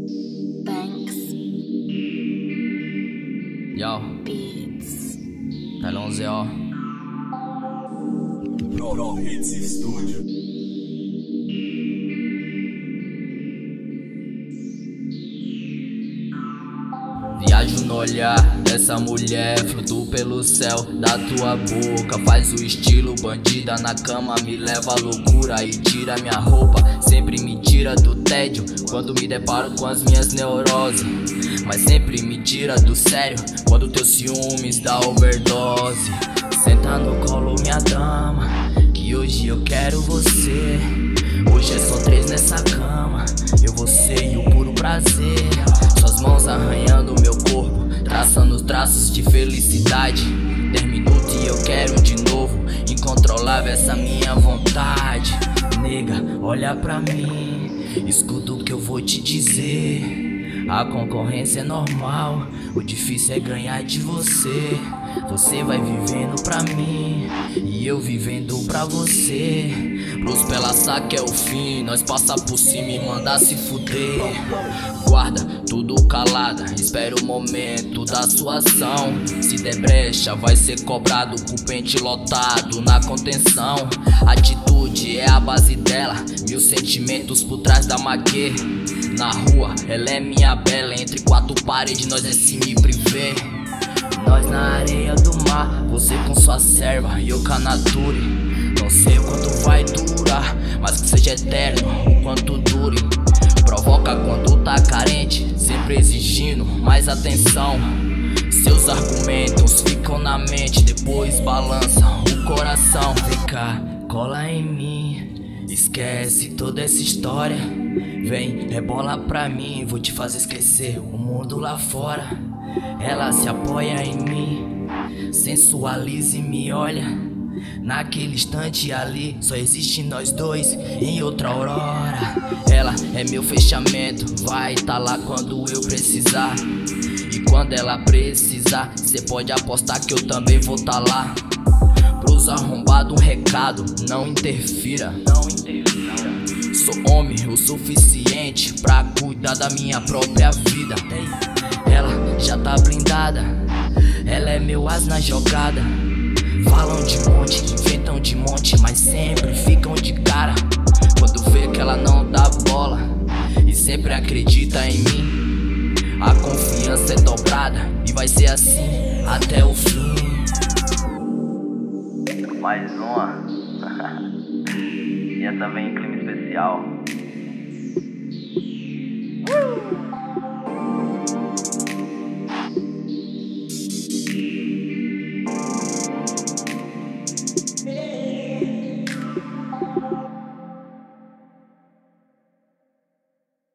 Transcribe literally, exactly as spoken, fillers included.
Banks Yo, Beats Pelão Z O Pro Hits Studio. Viajo no olhar dessa mulher, fruto pelo céu da tua boca. Faz o estilo bandida na cama, me leva à loucura e tira minha roupa. Sempre me tira do tédio quando me deparo com as minhas neuroses. Mas sempre me tira do sério quando teus ciúmes dá overdose. Senta no colo, minha dama, que hoje eu quero você. Hoje é só três nessa cama, eu, você e o puro prazer. Suas mãos arranhando meu corpo, traçando os traços de felicidade. Dez minutos e eu quero de novo, incontrolável essa minha vontade. Nega, olha pra mim, escuta o que eu vou te dizer. A concorrência é normal, o difícil é ganhar de você. Você vai vivendo pra mim e eu vivendo pra você. Luz pela saca é o fim, nós passa por cima e manda se fuder. Guarda tudo calada, espera o momento da sua ação. Se der brecha vai ser cobrado com o pente lotado na contenção. Atitude é a base dela, mil sentimentos por trás da maquê. Na rua, ela é minha bela, entre quatro paredes nós é cime privê. Nós na areia do mar, você com sua serva e eu com a nature. Não sei o quanto vai durar, mas que seja eterno o quanto dure. Provoca quando tá carente, sempre exigindo mais atenção. Seus argumentos ficam na mente, depois balançam o coração. Vem cá, cola em mim, esquece toda essa história. Vem, rebola pra mim, vou te fazer esquecer o mundo lá fora. Ela se apoia em mim, sensualiza e me olha. Naquele instante ali, só existe nós dois em outra aurora. Ela é meu fechamento, vai tá lá quando eu precisar. E quando ela precisar, cê pode apostar que eu também vou tá lá. Pros arrombados um recado, não interfira, não interfira. Sou homem o suficiente pra cuidar da minha própria vida. Ela já tá blindada, ela é meu as na jogada. Falam de monte, inventam de monte, mas sempre ficam de cara quando vê que ela não dá bola e sempre acredita em mim. A confiança é dobrada e vai ser assim até o fim. Mais uma. E essa vem em clima especial.